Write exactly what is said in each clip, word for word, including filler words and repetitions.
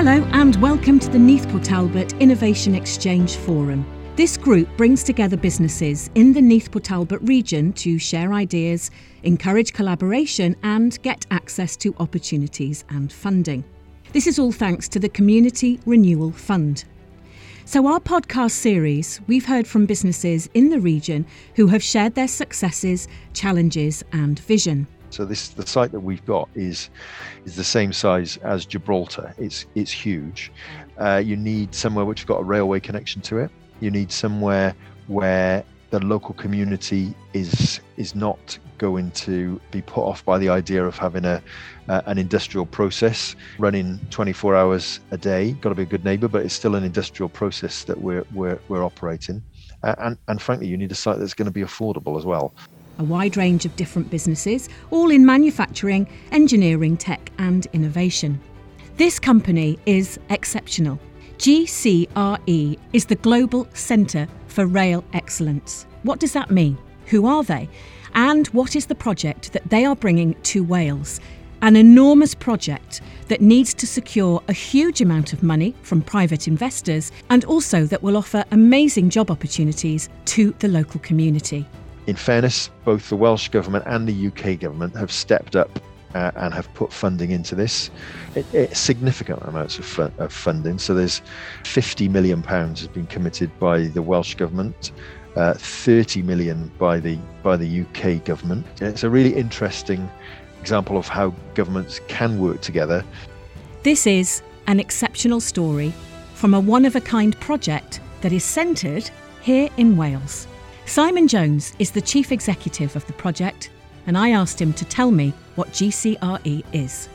Hello and welcome to the Neath Port Talbot Innovation Exchange Forum. This group brings together businesses in the Neath Port Talbot region to share ideas, encourage collaboration and get access to opportunities and funding. This is all thanks to the Community Renewal Fund. So our podcast series, we've heard from businesses in the region who have shared their successes, challenges and vision. So this the site that we've got is is the same size as Gibraltar. It's it's huge. Uh, you need somewhere which has got a railway connection to it. You need somewhere where the local community is is not going to be put off by the idea of having a uh, an industrial process running twenty-four hours a day. Got to be a good neighbour, but it's still an industrial process that we're we're we're operating. Uh, and and frankly, you need a site that's going to be affordable as well. A wide range of different businesses, all in manufacturing, engineering, tech and innovation. This company is exceptional. G C R E is the Global Centre for Rail Excellence. What does that mean? Who are they? And what is the project that they are bringing to Wales? An enormous project that needs to secure a huge amount of money from private investors and also that will offer amazing job opportunities to the local community. In fairness, both the Welsh Government and the U K Government have stepped up uh, and have put funding into this. It, it, significant amounts of, fun, of funding. So there's fifty million pounds has been committed by the Welsh Government, uh, thirty million by the by the U K Government. And it's a really interesting example of how governments can work together. This is an exceptional story from a one-of-a-kind project that is centred here in Wales. Simon Jones is the Chief Executive of the project, and I asked him to tell me what G C R E is.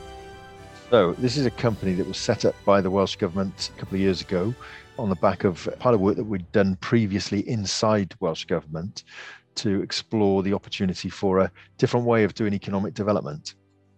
So this is a company that was set up by the Welsh Government a couple of years ago on the back of part of work that we'd done previously inside Welsh Government to explore the opportunity for a different way of doing economic development.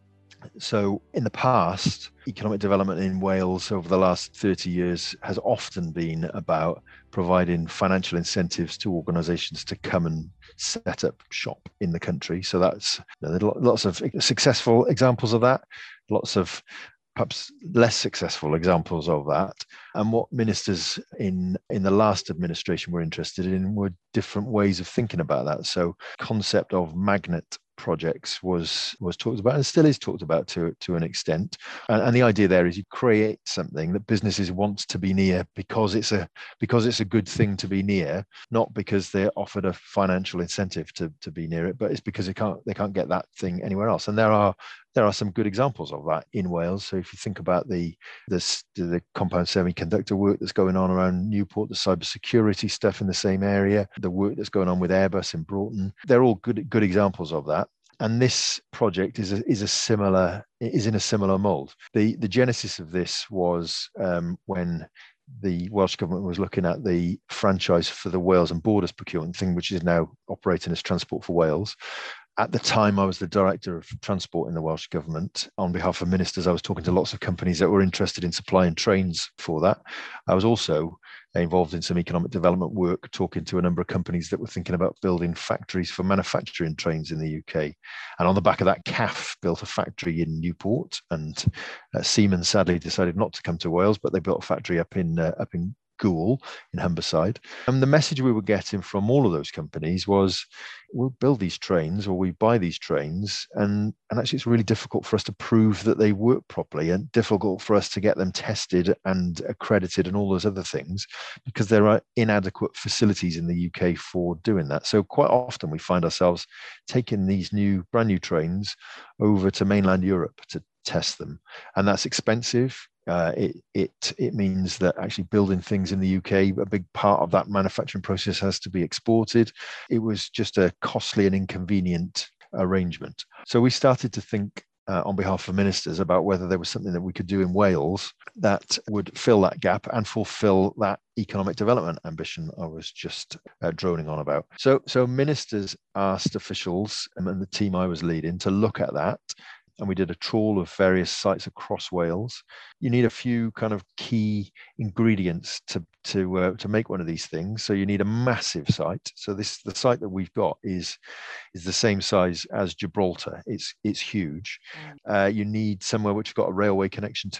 So in the past, economic development in Wales over the last thirty years has often been about providing financial incentives to organisations to come and set up shop in the country. So that's, you know, there are lots of successful examples of that, lots of perhaps less successful examples of that. And what ministers in, in the last administration were interested in were different ways of thinking about that. So concept of magnet projects was was talked about and still is talked about to to an extent, and, and the idea there is you create something that businesses want to be near because it's a because it's a good thing to be near, not because they're offered a financial incentive to to be near it, but it's because they can't they can't get that thing anywhere else. And there are there are some good examples of that in Wales. So if you think about the the, the compound semiconductor work that's going on around Newport, the cybersecurity stuff in the same area, the work that's going on with Airbus in Broughton, they're all good good examples of that. And this project is a, is a similar is in a similar mold. The the genesis of this was um, when the Welsh Government was looking at the franchise for the Wales and Borders procurement thing, which is now operating as Transport for Wales. At the time, I was the Director of Transport in the Welsh Government. On behalf of ministers, I was talking to lots of companies that were interested in supplying trains for that. I was also involved in some economic development work, talking to a number of companies that were thinking about building factories for manufacturing trains in the U K. And on the back of that, C A F built a factory in Newport, and uh, Siemens sadly decided not to come to Wales, but they built a factory up in uh, up in Goole in Humberside. And the message we were getting from all of those companies was, we'll build these trains or we buy these trains, and, and actually it's really difficult for us to prove that they work properly and difficult for us to get them tested and accredited and all those other things because there are inadequate facilities in the U K for doing that. So quite often we find ourselves taking these new, brand new trains over to mainland Europe to test them. And that's expensive. Uh, it it it means that actually building things in the U K, a big part of that manufacturing process has to be exported. It was just a costly and inconvenient arrangement. So we started to think uh, on behalf of ministers about whether there was something that we could do in Wales that would fill that gap and fulfil that economic development ambition I was just uh, droning on about. So so ministers asked officials and the team I was leading to look at that. And we did a trawl of various sites across Wales. You need a few kind of key ingredients to to uh, to make one of these things. So you need a massive site. So this the site that we've got is is the same size as Gibraltar. It's it's huge. Uh, you need somewhere which has got a railway connection to it.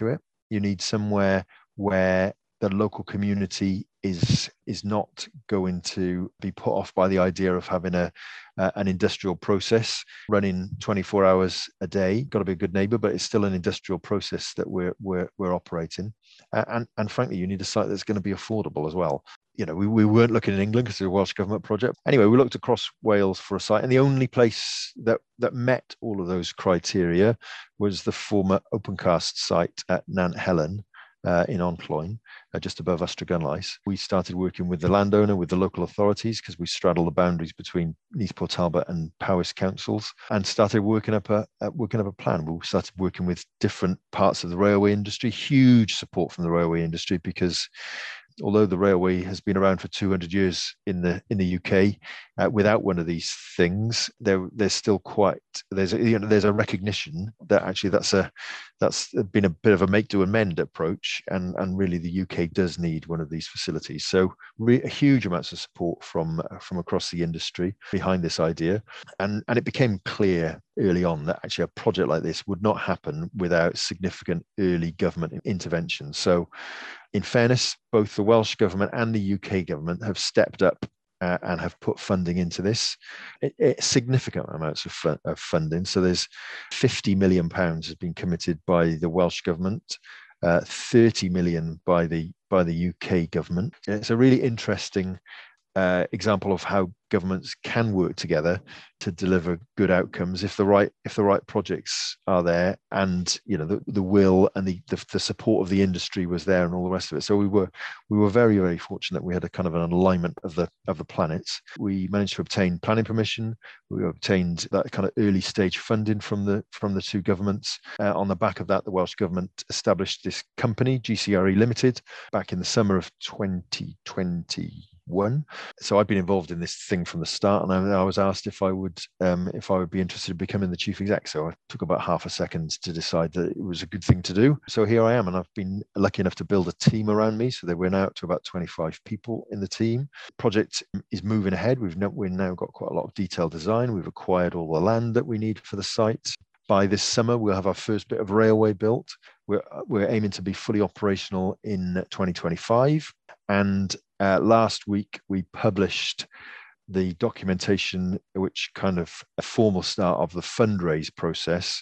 You need somewhere where the local community is is not going to be put off by the idea of having a uh, an industrial process running twenty-four hours a day. Got to be a good neighbour, but it's still an industrial process that we're we're we're operating. Uh, and and frankly, you need a site that's going to be affordable as well. You know, we, we weren't looking in England because it's a Welsh government project. Anyway, we looked across Wales for a site, and the only place that that met all of those criteria was the former Opencast site at Nant Helen. Uh, in Oncloyne, uh, just above Ystrad-Gynllais. We started working with the landowner, with the local authorities, because we straddle the boundaries between East Port Talbot and Powys councils, and started working up a uh, working up a plan. We started working with different parts of the railway industry. Huge support from the railway industry, because although the railway has been around for two hundred years in the in the U K, uh, without one of these things, there there's still quite there's a, you know there's a recognition that actually that's a that's been a bit of a make do and mend approach, and and really the U K does need one of these facilities. So re- huge amounts of support from from across the industry behind this idea, and and it became clear early on that actually a project like this would not happen without significant early government intervention. So in fairness, both the Welsh government and the U K government have stepped up uh, and have put funding into this. It, it, significant amounts of, fu- of funding. So there's fifty million pounds has been committed by the Welsh government, uh, thirty million by the by the U K government. And it's a really interesting uh, example of how governments can work together to deliver good outcomes if the right if the right projects are there, and you know the, the will and the, the the support of the industry was there, and all the rest of it. So we were we were very very fortunate. We had a kind of an alignment of the of the planets. We managed to obtain planning permission. We obtained that kind of early stage funding from the from the two governments. Uh, on the back of that, the Welsh government established this company, G C R E Limited, back in the summer of twenty twenty-one. So I've been involved in this thing from the start, and I, I was asked if I would um, if I would be interested in becoming the chief exec. So I took about half a second to decide that it was a good thing to do. So here I am, and I've been lucky enough to build a team around me. So they went out to about twenty-five people in the team. The project is moving ahead. We've now, we've now got quite a lot of detailed design. We've acquired all the land that we need for the site. By this summer, we'll have our first bit of railway built. We're, we're aiming to be fully operational in twenty twenty-five. And uh, last week, we published the documentation, which kind of a formal start of the fundraise process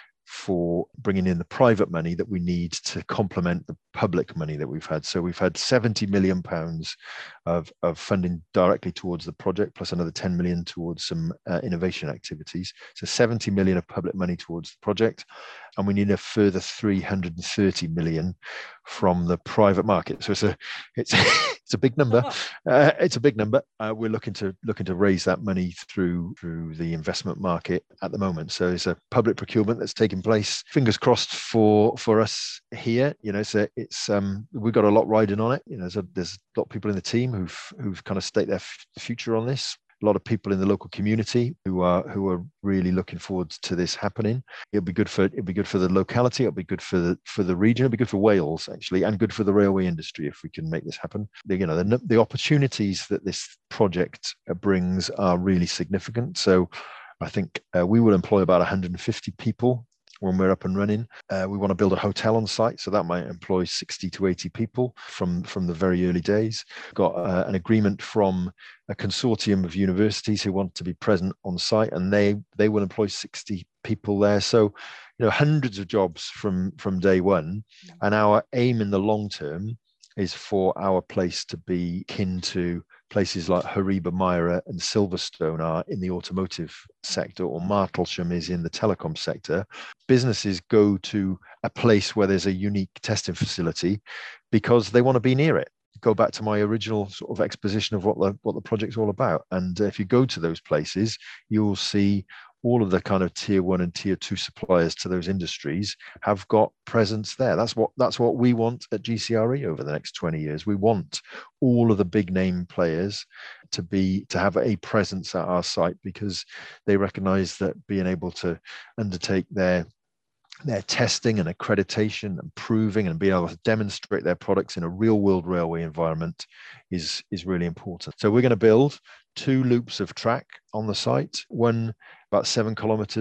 for bringing in the private money that we need to complement the public money that we've had. So we've had seventy million pounds of, of funding directly towards the project, plus another ten million towards some uh, innovation activities. So seventy million of public money towards the project. And we need a further three hundred thirty million from the private market. So it's a it's it's a big number. Uh, it's a big number. Uh, we're looking to looking to raise that money through through the investment market at the moment. So it's a public procurement that's taking place. Fingers crossed for for us here. You know, so it's um we've got a lot riding on it. You know, there's a, there's a lot of people in the team who've who've kind of staked their f- future on this. A lot of people in the local community who are who are really looking forward to this happening. It'll be good for it'll be good for the locality. It'll be good for the for the region. It'll be good for Wales actually, and good for the railway industry if we can make this happen. The, you know the the opportunities that this project brings are really significant. So I think uh, we will employ about one hundred fifty people when we're up and running. Uh, we want to build a hotel on site, so that might employ sixty to eighty people from, from the very early days. Got uh, an agreement from a consortium of universities who want to be present on site, and they they will employ sixty people there. So, you know, hundreds of jobs from, from day one. And our aim in the long term is for our place to be kin to places like Hariba, Myra and Silverstone are in the automotive sector, or Martlesham is in the telecom sector. Businesses go to a place where there's a unique testing facility because they want to be near it. Go back to my original sort of exposition of what the what the project's all about. And if you go to those places, you'll see all of the kind of tier one and tier two suppliers to those industries have got presence there. That's what that's what we want at G C R E over the next twenty years. We want all of the big name players to be to have a presence at our site, because they recognize that being able to undertake their their testing and accreditation and proving and being able to demonstrate their products in a real world railway environment is, is really important. So we're going to build two loops of track on the site, one about seven kilometers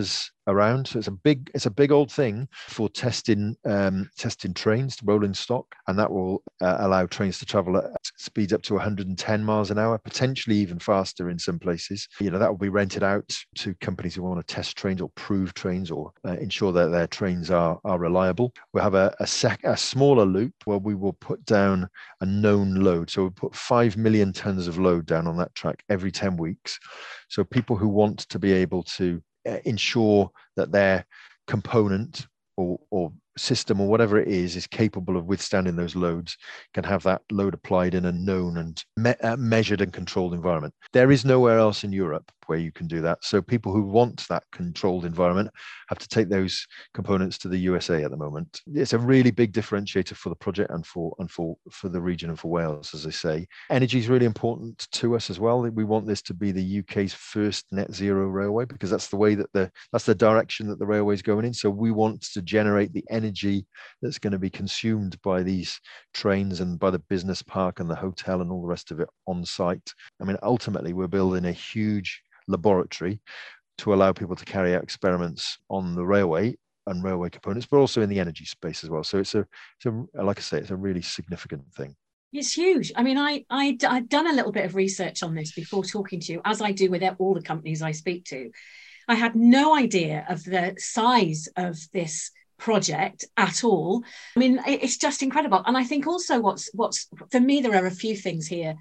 around. So it's a big, it's a big old thing for testing, um, testing trains, rolling stock, and that will uh, allow trains to travel at speeds up to one hundred ten miles an hour, potentially even faster in some places. You know, that will be rented out to companies who want to test trains or prove trains or uh, ensure that their trains are are reliable. We'll have a a, sec- a smaller loop where we will put down a known load. So we'll put five million tons of load down on that track every ten weeks. So people who want to be able to uh, ensure that their component or, or system or whatever it is is capable of withstanding those loads can have that load applied in a known and me- uh, measured and controlled environment. There is nowhere else in Europe where you can do that. So people who want that controlled environment have to take those components to the U S A at the moment. It's a really big differentiator for the project and for and for for the region and for Wales, as I say. Energy is really important to us as well. We want this to be the U K's first net zero railway because that's the way that the that's the direction that the railway is going in. So we want to generate the energy that's going to be consumed by these trains and by the business park and the hotel and all the rest of it on site. I mean, ultimately, we're building a huge laboratory to allow people to carry out experiments on the railway and railway components, but also in the energy space as well. So it's a, it's a like I say, it's a really significant thing. It's huge. I mean, I, I, I've done a little bit of research on this before talking to you, as I do with all the companies I speak to. I had no idea of the size of this project at all. I mean, it's just incredible. And I think also what's, what's for me, there are a few things here.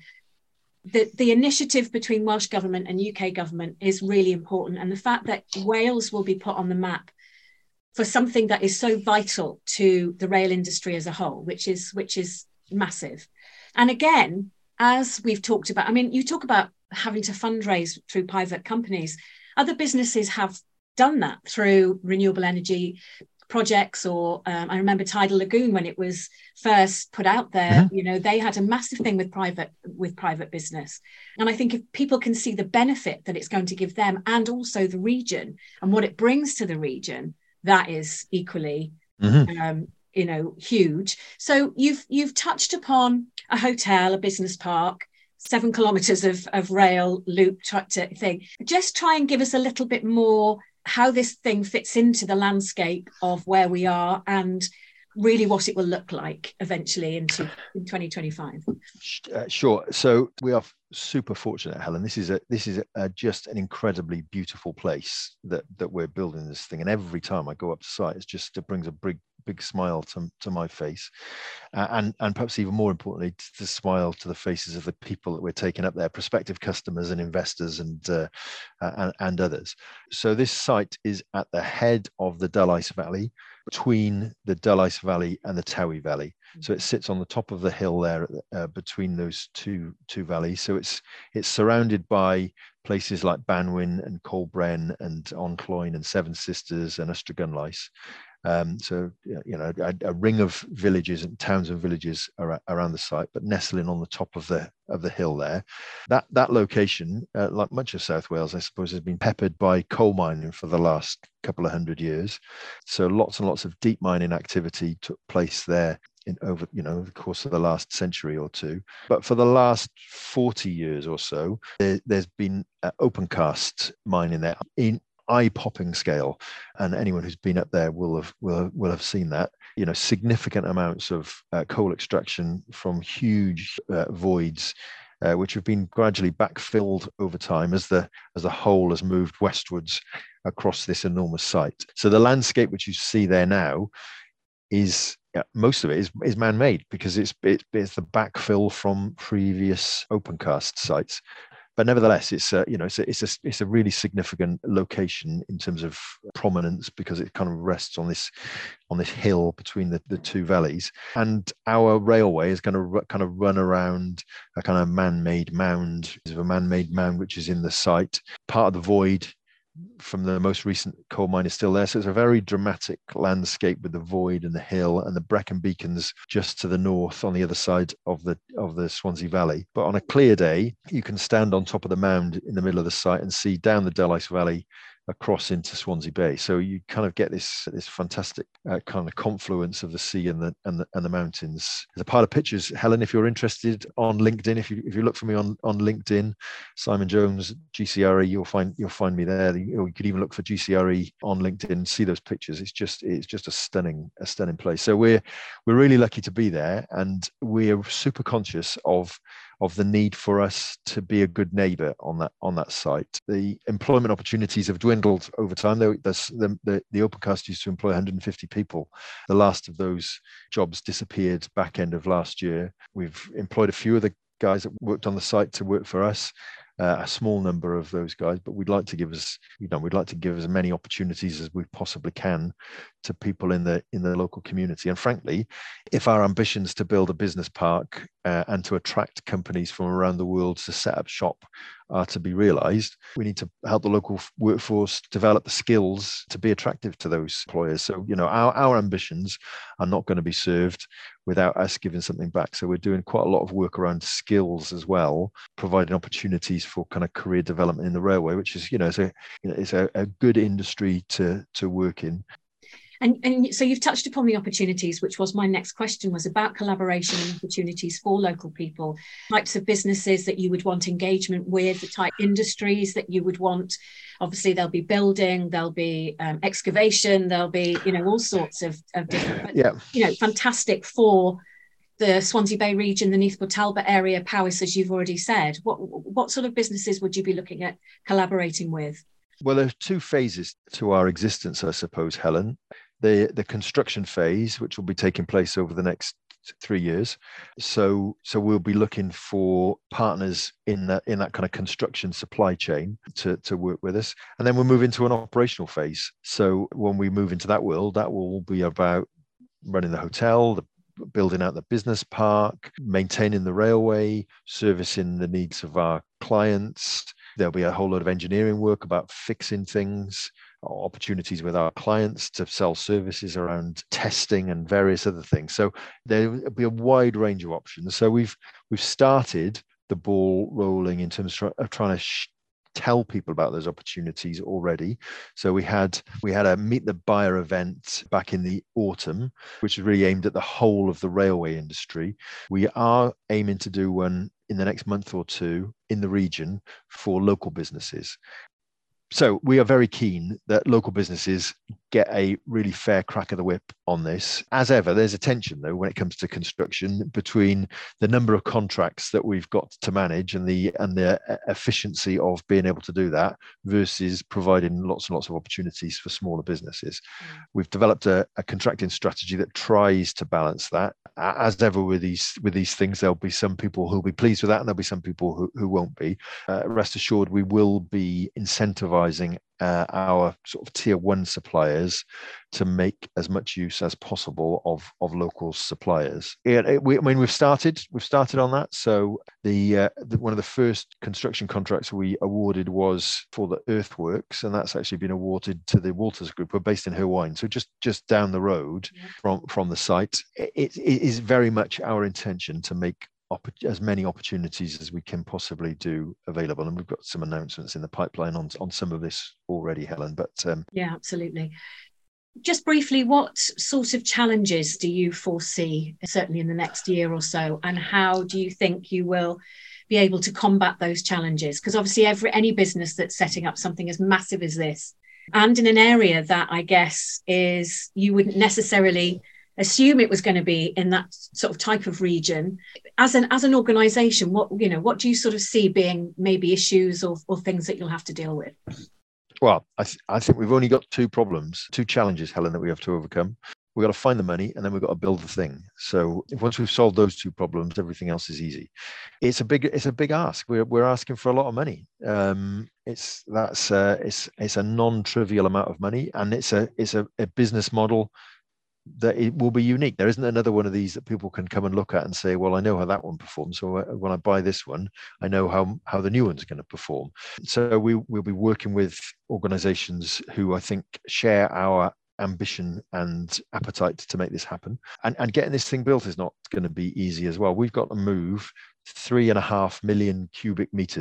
The, the initiative between Welsh Government and U K Government is really important. And the fact that Wales will be put on the map for something that is so vital to the rail industry as a whole, which is which is massive. And again, as we've talked about, I mean, you talk about having to fundraise through private companies. Other businesses have done that through renewable energy projects, or um, I remember Tidal Lagoon when it was first put out there. Mm-hmm. You know, they had a massive thing with private with private business, and I think if people can see the benefit that it's going to give them and also the region and what it brings to the region, that is equally, mm-hmm. um, you know, huge. So you've you've touched upon a hotel, a business park, seven kilometres of of rail loop thing. Just try and give us a little bit more how this thing fits into the landscape of where we are and really what it will look like eventually into in twenty twenty-five. Uh, sure. So we are super fortunate, Helen. This is a this is a, just an incredibly beautiful place that that we're building this thing. And every time I go up to site, it's just it brings a big big smile to, to my face, uh, and and perhaps even more importantly, to, to smile to the faces of the people that we're taking up there, prospective customers and investors and uh, uh, and, and others. So this site is at the head of the Dulais Valley, between the Dulais Valley and the Towy Valley. So it sits on the top of the hill there uh, between those two two valleys. So it's it's surrounded by places like Banwyn and Colbren and Oncloyne and Seven Sisters and Ystrad-Gynllais. Um, so, you know, a, a ring of villages and towns and villages are, around the site, but nestling on the top of the of the hill there. That that location, uh, like much of South Wales, I suppose, has been peppered by coal mining for the last couple of hundred years. So lots and lots of deep mining activity took place there in over, you know, the course of the last century or two. But for the last forty years or so, there, there's been uh, open cast mining there in eye-popping scale, and anyone who's been up there will have will have, will have seen that. You know, significant amounts of uh, coal extraction from huge uh, voids, uh, which have been gradually backfilled over time as the as the whole has moved westwards across this enormous site. So the landscape which you see there now is yeah, most of it is is man-made because it's it, it's the backfill from previous open cast sites. But nevertheless, it's a, you know, it's a, it's a, it's a really significant location in terms of prominence because it kind of rests on this, on this hill between the, the two valleys. And our railway is going to r- kind of run around a kind of man-made mound, a man-made mound which is in the site. Part of the void from the most recent coal mine is still there. So it's a very dramatic landscape with the void and the hill and the Brecon Beacons just to the north on the other side of the of the Swansea Valley. But on a clear day, you can stand on top of the mound in the middle of the site and see down the Dulais Valley across into Swansea Bay. So you kind of get this this fantastic uh, kind of confluence of the sea and the, and the and the mountains. There's a pile of pictures, Helen, if you're interested, on LinkedIn. If you if you look for me on, on LinkedIn, Simon Jones G C R E, you'll find you'll find me there. You, you could even look for G C R E on LinkedIn, see those pictures. It's just it's just a stunning a stunning place. So we're we're really lucky to be there, and we're super conscious of of the need for us to be a good neighbour on that on that site. The employment opportunities have dwindled over time. The, the, the, the Opencast used to employ one hundred fifty people. The last of those jobs disappeared back end of last year. We've employed a few of the guys that worked on the site to work for us. Uh, a small number of those guys, but we'd like to give us, you know, we'd like to give as many opportunities as we possibly can to people in the in the local community. And frankly, if our ambitions to build a business park uh, and to attract companies from around the world to set up shop are to be realised, we need to help the local workforce develop the skills to be attractive to those employers. So, you know, our, our ambitions are not going to be served without us giving something back. So we're doing quite a lot of work around skills as well, providing opportunities for kind of career development in the railway, which is, you know, it's a, you know, it's a, a good industry to to work in. And, and so you've touched upon the opportunities, which was my next question, was about collaboration and opportunities for local people, types of businesses that you would want engagement with, the type industries that you would want. Obviously, there'll be building, there'll be um, excavation, there'll be, you know, all sorts of, of different, but, yeah. you know, fantastic for the Swansea Bay region, the Neath Talbot area, Powys, as you've already said. What, what sort of businesses would you be looking at collaborating with? Well, there are two phases to our existence, I suppose, Helen. The, the construction phase, which will be taking place over the next three years. So, so we'll be looking for partners in that in that kind of construction supply chain to, to work with us. And then we'll move into an operational phase. So when we move into that world, that will be about running the hotel, the building out the business park, maintaining the railway, servicing the needs of our clients. There'll be a whole lot of engineering work about fixing things, opportunities with our clients to sell services around testing and various other things. So there'll be a wide range of options. So we've we've started the ball rolling in terms of trying to sh- tell people about those opportunities already. So we had we had a Meet the Buyer event back in the autumn, which is really aimed at the whole of the railway industry. We are aiming to do one in the next month or two in the region for local businesses. So we are very keen that local businesses get a really fair crack of the whip on this. As ever, there's a tension, though, when it comes to construction between the number of contracts that we've got to manage and the and the efficiency of being able to do that versus providing lots and lots of opportunities for smaller businesses. Mm. We've developed a, a contracting strategy that tries to balance that. As ever with these with these things, there'll be some people who'll be pleased with that and there'll be some people who, who won't be. Uh, rest assured, we will be incentivizing Uh, our sort of tier one suppliers to make as much use as possible of of local suppliers. It, it, we, I mean, we've started we've started on that. So the, uh, the one of the first construction contracts we awarded was for the earthworks, and that's actually been awarded to the Walters Group. We're based in Hirwaun, so just just down the road yeah. from from the site. It, it is very much our intention to make as many opportunities as we can possibly do available, and we've got some announcements in the pipeline on on some of this already, Helen. But um, yeah, absolutely. Just briefly, what sort of challenges do you foresee, certainly in the next year or so, and how do you think you will be able to combat those challenges? Because obviously, every any business that's setting up something as massive as this, and in an area that I guess is you wouldn't necessarily assume it was going to be in that sort of type of region. As an as an organisation, what you know, what do you sort of see being maybe issues or, or things that you'll have to deal with? Well, I, th- I think we've only got two problems, two challenges, Helen, that we have to overcome. We've got to find the money, and then we've got to build the thing. So once we've solved those two problems, everything else is easy. It's a big, it's a big ask. We're we're asking for a lot of money. Um, it's that's uh, it's it's a non-trivial amount of money, and it's a it's a, a business model that it will be unique. There isn't another one of these that people can come and look at and say, well, I know how that one performs. So when I buy this one, I know how, how the new one's going to perform. So we will be working with organizations who I think share our ambition and appetite to make this happen. And, and getting this thing built is not going to be easy as well. We've got to move three and a half million cubic meters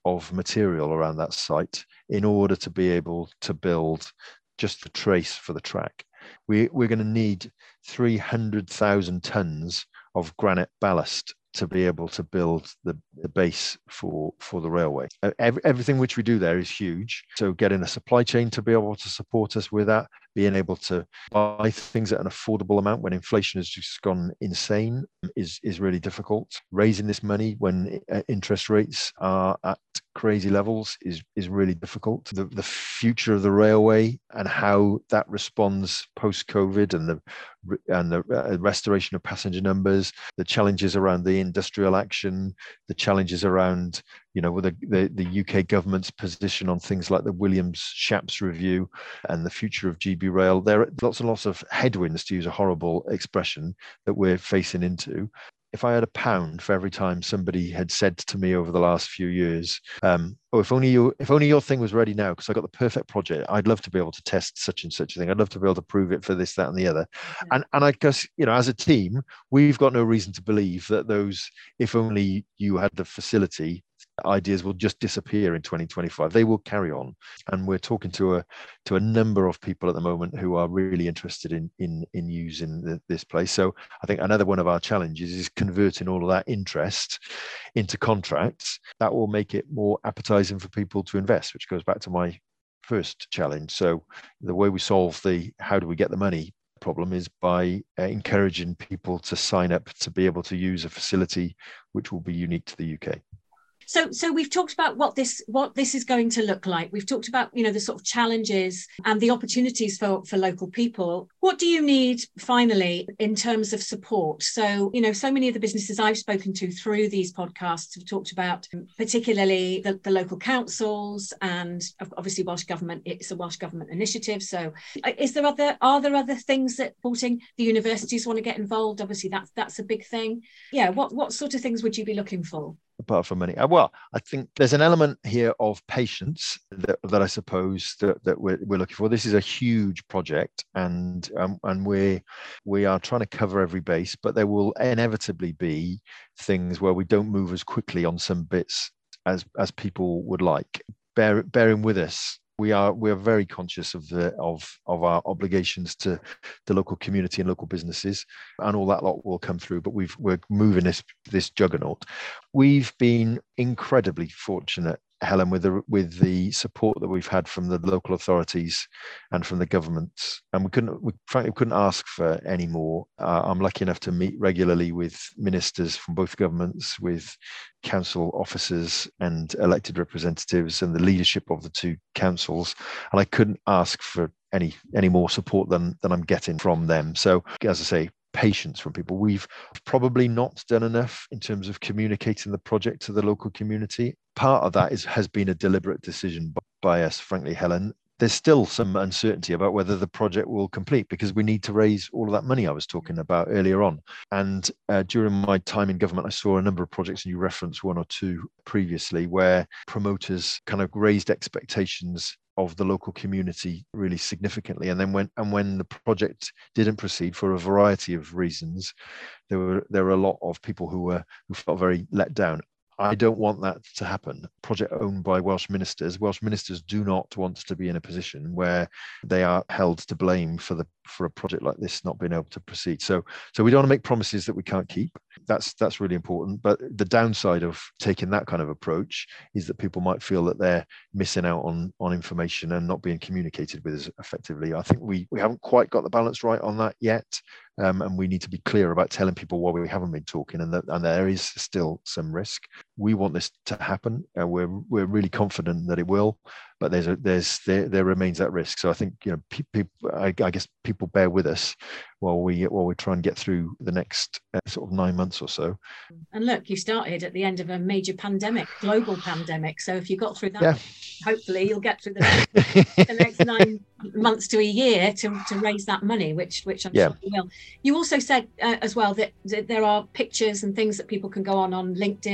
of material around that site in order to be able to build just the trace for the track. We, we're going to need three hundred thousand tons of granite ballast to be able to build the, the base for, for the railway. Every, everything which we do there is huge. So getting a supply chain to be able to support us with that, being able to buy things at an affordable amount when inflation has just gone insane is, is really difficult. Raising this money when interest rates are at crazy levels is, is really difficult. The, the future of the railway and how that responds post-COVID and the and the restoration of passenger numbers, the challenges around the industrial action, the challenges around, you know, the, the, the U K government's position on things like the Williams-Shapps review and the future of G B Rail. There are lots and lots of headwinds, to use a horrible expression, that we're facing into. If I had a pound for every time somebody had said to me over the last few years, um, oh, if only you, if only your thing was ready now, because I got the perfect project. I'd love to be able to test such and such a thing. I'd love to be able to prove it for this, that, and the other. Okay. And and I guess, you know, as a team, we've got no reason to believe that those, if only you had the facility, ideas will just disappear in twenty twenty-five. They will carry on, and we're talking to a to a number of people at the moment who are really interested in in in using the, this place. So I think another one of our challenges is converting all of that interest into contracts that will make it more appetizing for people to invest, which goes back to my first challenge. So the way we solve the how do we get the money problem is by uh, encouraging people to sign up to be able to use a facility which will be unique to the U K. So, so we've talked about what this what this is going to look like. We've talked about, you know, the sort of challenges and the opportunities for, for local people. What do you need finally in terms of support? So, you know, so many of the businesses I've spoken to through these podcasts have talked about particularly the, the local councils and obviously Welsh Government. It's a Welsh Government initiative. So is there other are there other things that supporting the universities want to get involved? Obviously, that's that's a big thing. Yeah. What what sort of things would you be looking for? Apart from money, well, I think there's an element here of patience that, that I suppose that, that we're, we're looking for. This is a huge project, and um, and we we are trying to cover every base, but there will inevitably be things where we don't move as quickly on some bits as as people would like. Bear, bearing with us. We are we are very conscious of the of of our obligations to the local community and local businesses, and all that lot will come through. But we've we're moving this this juggernaut. We've been incredibly fortunate, Helen, with the with the support that we've had from the local authorities and from the governments, and we couldn't we frankly couldn't ask for any more. Uh, I'm lucky enough to meet regularly with ministers from both governments, with council officers and elected representatives and the leadership of the two councils, and I couldn't ask for any any more support than than I'm getting from them. So, as I say, patience from people. We've probably not done enough in terms of communicating the project to the local community. Part of that is has been a deliberate decision by us, frankly, Helen. There's still some uncertainty about whether the project will complete because we need to raise all of that money I was talking about earlier on. And uh, during my time in government, I saw a number of projects, and you referenced one or two previously, where promoters kind of raised expectations of the local community really significantly. And then when and when the project didn't proceed for a variety of reasons, there were there were a lot of people who were who felt very let down. I don't want that to happen. Project owned by Welsh ministers. Welsh ministers do not want to be in a position where they are held to blame for the for a project like this not being able to proceed. So, so we don't want to make promises that we can't keep. That's that's really important. But the downside of taking that kind of approach is that people might feel that they're missing out on on information and not being communicated with as effectively. I think we we haven't quite got the balance right on that yet. Um, and we need to be clear about telling people why we haven't been talking, and that and there is still some risk. We want this to happen, and we're we're really confident that it will, but there's a there's there there remains that risk. So I think, you know, people, I, I guess people bear with us while we while we try and get through the next uh, sort of nine months or so. And look, you started at the end of a major pandemic, global pandemic. So if you got through that, yeah. hopefully you'll get through the next, the next nine months to a year to, to raise that money, which which I'm yeah. sure you will. You also said uh, as well that, that there are pictures and things that people can go on on LinkedIn and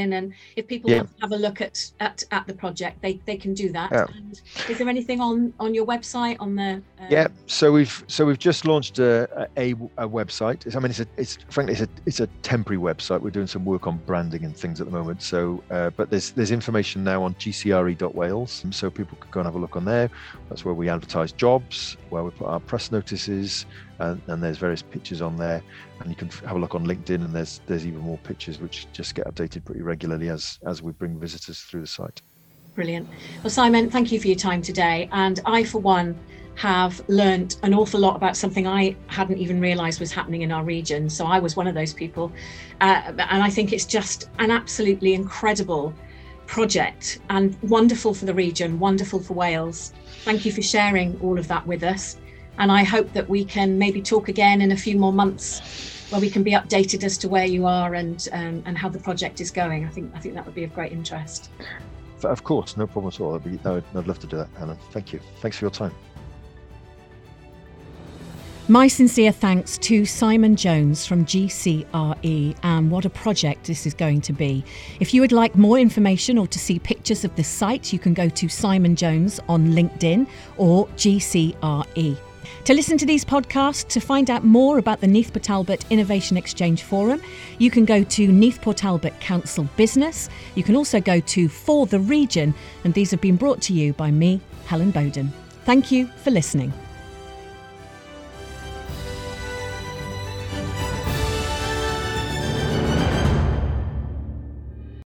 if people yeah. want to have a look at at, at the project, they, they can do that. Yeah. And is there anything on, on your website on the? Um... Yeah, so we've so we've just launched a a, a website. It's, I mean, it's a it's frankly it's a it's a temporary website. We're doing some work on branding and things at the moment. So, uh, but there's there's information now on g c r e dot wales, so people can go and have a look on there. That's where we advertise jobs, where we put our press notices, and, and there's various pictures on there. And you can have a look on LinkedIn, and there's there's even more pictures which just get updated pretty regularly as as we bring visitors through the site. Brilliant. Well, Simon, thank you for your time today. And I, for one, have learnt an awful lot about something I hadn't even realised was happening in our region. So I was one of those people. Uh, and I think it's just an absolutely incredible project and wonderful for the region, wonderful for Wales. Thank you for sharing all of that with us. And I hope that we can maybe talk again in a few more months where we can be updated as to where you are and um, and how the project is going. I think I think that would be of great interest. Of course, no problem at all. I'd, be, I'd, I'd love to do that, Helen. Thank you. Thanks for your time. My sincere thanks to Simon Jones from G C R E, and what a project this is going to be. If you would like more information or to see pictures of the site, you can go to Simon Jones on LinkedIn or G C R E. To listen to these podcasts, to find out more about the Neath Port Talbot Innovation Exchange Forum, you can go to Neath Port Talbot Council Business. You can also go to For the Region, and these have been brought to you by me, Helen Bowden. Thank you for listening.